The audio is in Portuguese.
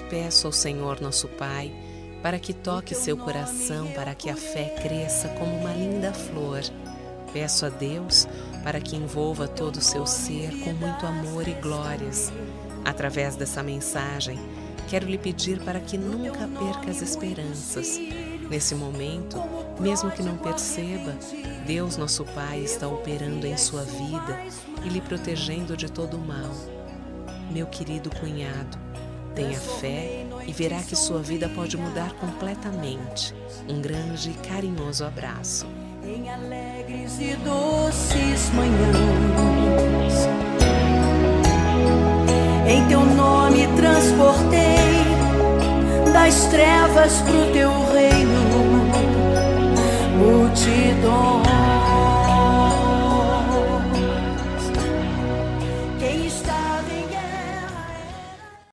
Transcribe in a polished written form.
peço ao Senhor nosso Pai para que toque seu coração, para que a fé cresça como uma linda flor. Peço a Deus para que envolva todo o seu ser com muito amor e glórias. Através dessa mensagem, quero lhe pedir para que nunca perca as esperanças. Nesse momento, mesmo que não perceba, Deus nosso Pai está operando em sua vida e lhe protegendo de todo o mal. Meu querido cunhado, tenha fé e verá que sua vida pode mudar completamente. Um grande e carinhoso abraço. Em alegres e doces manhãs, em teu nome transportei das trevas pro teu reino multidões.